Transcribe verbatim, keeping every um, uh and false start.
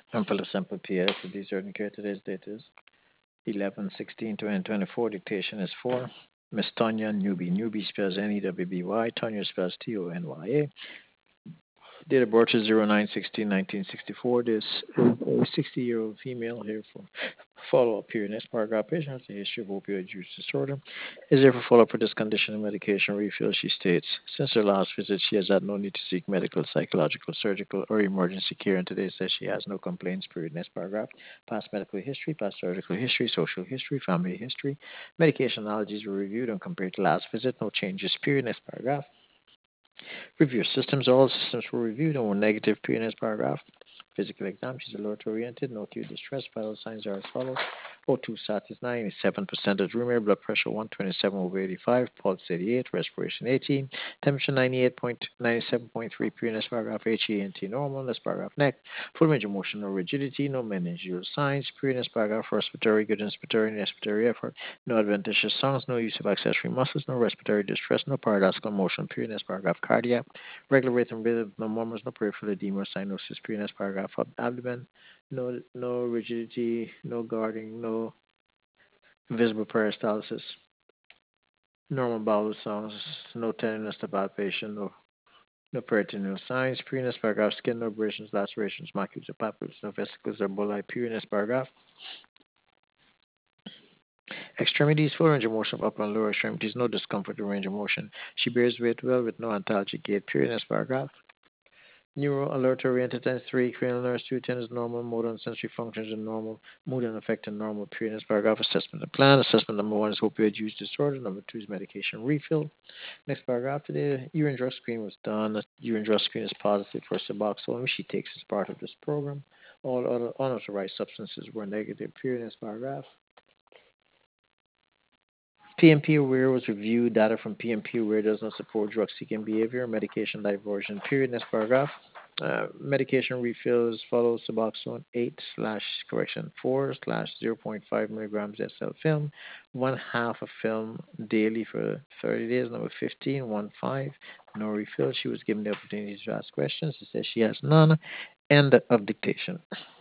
And for the sample P S, the certain care today's date is eleven sixteen twenty twenty-four. Dictation is for Miss Tonya Newby. Newby spells N E W B Y. Tonya spells T O N Y A. Date of birth is zero nine sixteen nineteen sixty-four. This is a sixty year old female here for follow up period. Next paragraph, patient has a history of opioid use disorder. Is there for follow up for this condition and medication refill? She states, since her last visit, she has had no need to seek medical, psychological, surgical, or emergency care, and today says she has no complaints. Period. Next paragraph, past medical history, past surgical history, social history, family history, medication allergies were reviewed and compared to last visit. No changes. Period. Next paragraph. Review systems. All systems were reviewed and were negative. P N S paragraph. Physical exam. She's alert oriented. No acute distress. Vital signs are as follows. O two sat is ninety-seven percent of room air. Blood pressure one twenty-seven over eighty-five. Pulse eighty-eight. Respiration eighteen. Temperature ninety-eight point ninety-seven point three. P N S paragraph. H E N T normal. This paragraph. Neck. Full range of motion. No rigidity. No meningeal signs. P N S paragraph. Respiratory. Good inspiratory. Respiratory effort. No adventitious sounds. No use of accessory muscles. No respiratory distress. No paradoxical motion. P N S paragraph. Cardiac. Regular rhythm, rhythm, no murmurs, no peripheral edema, cyanosis, P N S paragraph, abdomen, no no rigidity, no guarding, no visible peristalsis, normal bowel sounds, no tenderness to palpation, no no peritoneal signs, P N S paragraph, skin, no abrasions, lacerations, macules, or papules, no vesicles or bullae, P N S paragraph. Extremities, full range of motion of upper and lower extremities, no discomfort or range of motion. She bears weight well with no antalgic gait, P N S paragraph. Neuro alert oriented tense three, cranial nerves two, ten is normal, motor and sensory functions are normal, mood and affect are normal. Period. Paragraph assessment and plan. Assessment number one is opioid use disorder. Number two is medication refill. Next paragraph today, urine drug screen was done. The urine drug screen is positive for Suboxone, which she takes as part of this program. All other unauthorized substances were negative. Period. Next paragraph. P M P aware was reviewed. Data from P M P aware does not support drug seeking behavior. Medication diversion. Period. Next paragraph. Uh, medication refills follow Suboxone eight slash correction four slash zero point five milligrams S L film, one half a film daily for thirty days. Number fifteen, one five, no refill. She was given the opportunity to ask questions. She says she has none. End of dictation.